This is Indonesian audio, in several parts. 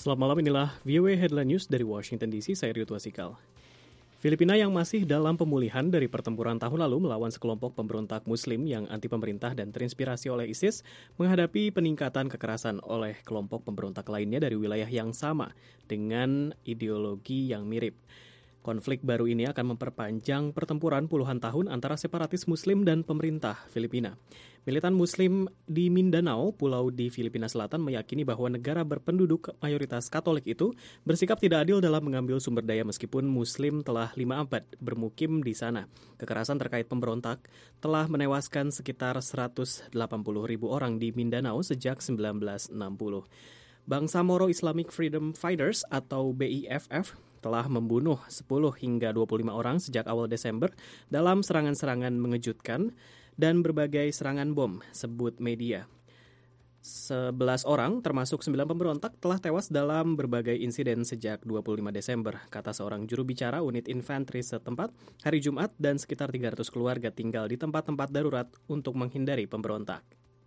Selamat malam, inilah VOA Headline News dari Washington DC, saya Ryut Wasikal. Filipina yang masih dalam pemulihan dari pertempuran tahun lalu melawan sekelompok pemberontak Muslim yang anti pemerintah dan terinspirasi oleh ISIS menghadapi peningkatan kekerasan oleh kelompok pemberontak lainnya dari wilayah yang sama dengan ideologi yang mirip. Konflik baru ini akan memperpanjang pertempuran puluhan tahun antara separatis Muslim dan pemerintah Filipina. Militan Muslim di Mindanao, pulau di Filipina Selatan, meyakini bahwa negara berpenduduk mayoritas Katolik itu bersikap tidak adil dalam mengambil sumber daya meskipun Muslim telah 5 abad bermukim di sana. Kekerasan terkait pemberontak telah menewaskan sekitar 180.000 orang di Mindanao sejak 1960. Bangsa Moro Islamic Freedom Fighters atau BIFF telah membunuh 10 hingga 25 orang sejak awal Desember dalam serangan-serangan mengejutkan dan berbagai serangan bom, sebut media. 11 orang, termasuk 9 pemberontak, telah tewas dalam berbagai insiden sejak 25 Desember, kata seorang juru bicara unit infanteri setempat hari Jumat, dan sekitar 300 keluarga tinggal di tempat-tempat darurat untuk menghindari pemberontak.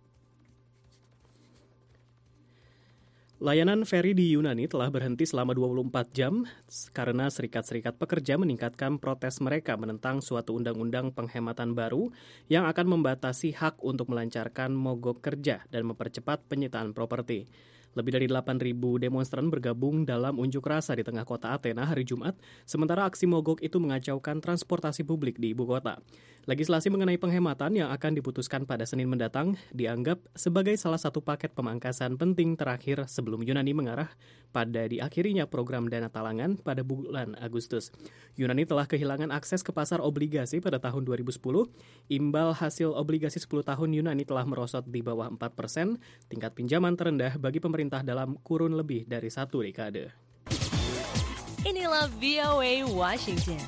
Layanan feri di Yunani telah berhenti selama 24 jam karena serikat-serikat pekerja meningkatkan protes mereka menentang suatu undang-undang penghematan baru yang akan membatasi hak untuk melancarkan mogok kerja dan mempercepat penyitaan properti. Lebih dari 8.000 demonstran bergabung dalam unjuk rasa di tengah kota Athena hari Jumat, sementara aksi mogok itu mengacaukan transportasi publik di ibu kota. Legislasi mengenai penghematan yang akan diputuskan pada Senin mendatang dianggap sebagai salah satu paket pemangkasan penting terakhir sebelum Yunani mengarah pada diakhirinya program dana talangan pada bulan Agustus. Yunani telah kehilangan akses ke pasar obligasi pada tahun 2010. Imbal hasil obligasi 10 tahun Yunani telah merosot di bawah 4%, tingkat pinjaman terendah bagi pemerintah dalam kurun lebih dari 1 dekade. Inilah VOA Washington.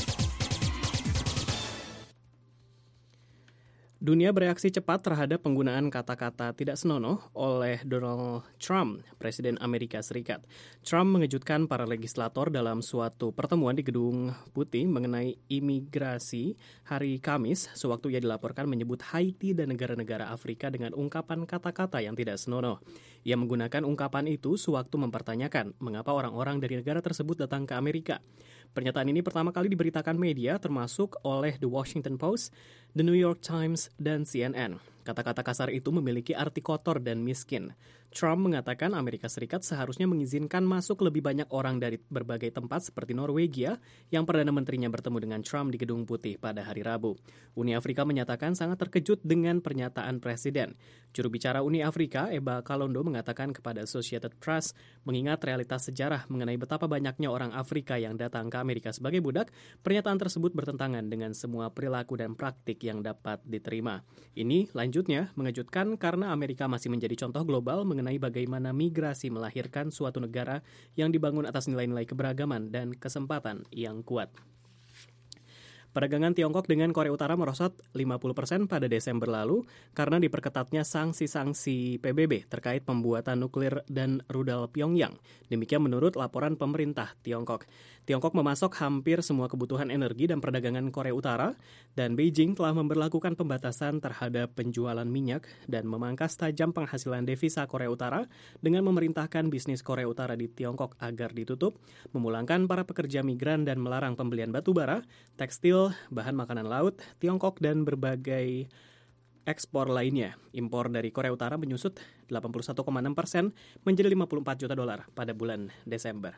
Dunia bereaksi cepat terhadap penggunaan kata-kata tidak senonoh oleh Donald Trump, Presiden Amerika Serikat. Trump mengejutkan para legislator dalam suatu pertemuan di Gedung Putih mengenai imigrasi hari Kamis, sewaktu ia dilaporkan menyebut Haiti dan negara-negara Afrika dengan ungkapan kata-kata yang tidak senonoh. Ia menggunakan ungkapan itu sewaktu mempertanyakan mengapa orang-orang dari negara tersebut datang ke Amerika. Pernyataan ini pertama kali diberitakan media termasuk oleh The Washington Post, The New York Times, dan CNN. Kata-kata kasar itu memiliki arti kotor dan miskin. Trump mengatakan Amerika Serikat seharusnya mengizinkan masuk lebih banyak orang dari berbagai tempat seperti Norwegia yang Perdana Menterinya bertemu dengan Trump di Gedung Putih pada hari Rabu. Uni Afrika menyatakan sangat terkejut dengan pernyataan Presiden. Juru bicara Uni Afrika, Eba Kalondo, mengatakan kepada Associated Press, mengingat realitas sejarah mengenai betapa banyaknya orang Afrika yang datang ke Amerika sebagai budak, pernyataan tersebut bertentangan dengan semua perilaku dan praktik yang dapat diterima. Ini lanjutnya mengejutkan karena Amerika masih menjadi contoh global mengenai bagaimana migrasi melahirkan suatu negara yang dibangun atas nilai-nilai keberagaman dan kesempatan yang kuat. Perdagangan Tiongkok dengan Korea Utara merosot 50% pada Desember lalu karena diperketatnya sanksi-sanksi PBB terkait pembuatan nuklir dan rudal Pyongyang. Demikian menurut laporan pemerintah Tiongkok. Tiongkok memasok hampir semua kebutuhan energi dan perdagangan Korea Utara, dan Beijing telah memberlakukan pembatasan terhadap penjualan minyak dan memangkas tajam penghasilan devisa Korea Utara dengan memerintahkan bisnis Korea Utara di Tiongkok agar ditutup, memulangkan para pekerja migran dan melarang pembelian batu bara, tekstil, bahan makanan laut, Tiongkok, dan berbagai ekspor lainnya. Impor dari Korea Utara menyusut 81,6% menjadi 54 juta dolar pada bulan Desember.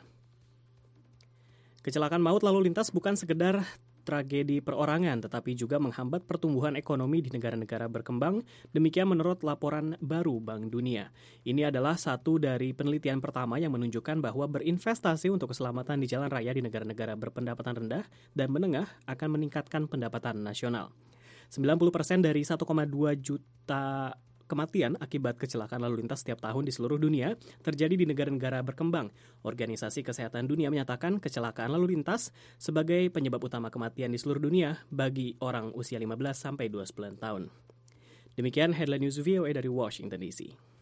Kecelakaan maut lalu lintas bukan sekedar tragedi perorangan, tetapi juga menghambat pertumbuhan ekonomi di negara-negara berkembang, demikian menurut laporan baru Bank Dunia. Ini adalah satu dari penelitian pertama yang menunjukkan bahwa berinvestasi untuk keselamatan di jalan raya di negara-negara berpendapatan rendah dan menengah akan meningkatkan pendapatan nasional. 90% dari 1,2 juta kematian akibat kecelakaan lalu lintas setiap tahun di seluruh dunia terjadi di negara-negara berkembang. Organisasi Kesehatan Dunia menyatakan kecelakaan lalu lintas sebagai penyebab utama kematian di seluruh dunia bagi orang usia 15 sampai 29 tahun. Demikian Headline News VOA dari Washington DC.